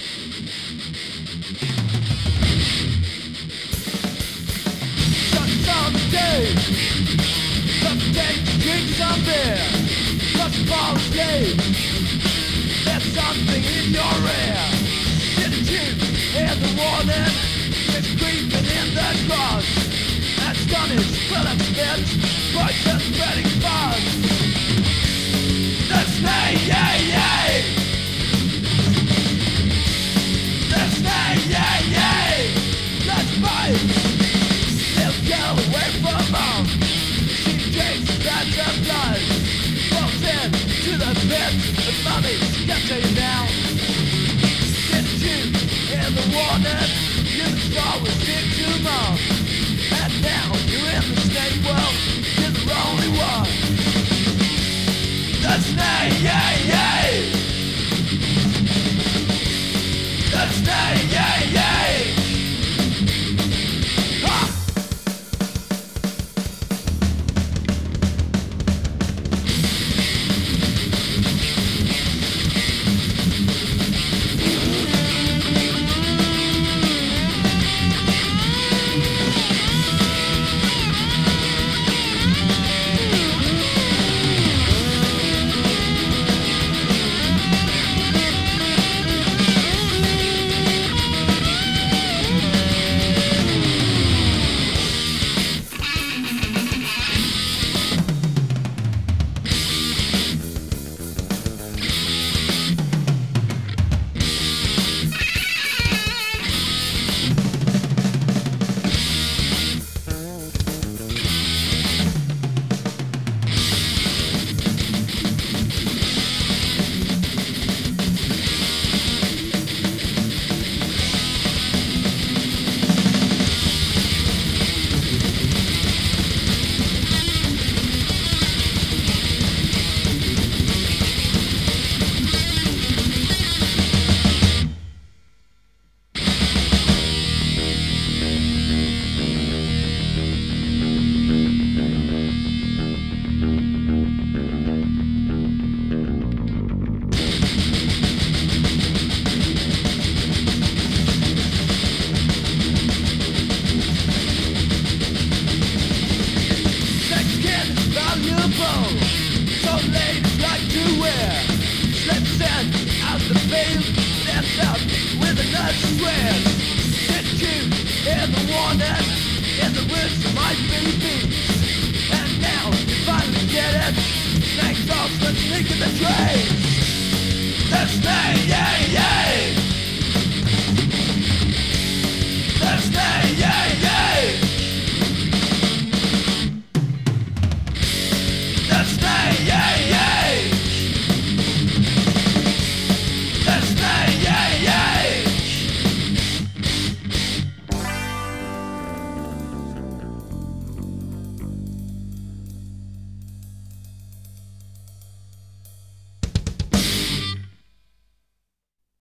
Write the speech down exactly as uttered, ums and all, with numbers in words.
Sun's on the day. Let's take a drink some beer. Let's fall asleep. There's something in your ear. Didn't you hear the warning? It's creeping in the grass. Astonished, Philip spits, poison spreading buzz. The snake, yeah, yeah. The snake, yeah, yeah. Let's fight. They'll get away from home. She drinks lots of blood. Falls in to the pit. The mummy's getting you now. Didn't you hear the warning? You saw was sick too long. And now you're in the snake world. You're the only one. The snake, yeah, yeah. The snake, yeah, yeah. Ha! So ladies like to wear slips in out the veil, stands out with a nut swears. Didn't you hear the warning? In the woods might be beats. And now you finally get it. Snakes off the sneak in the train. The snake, yeah, yeah.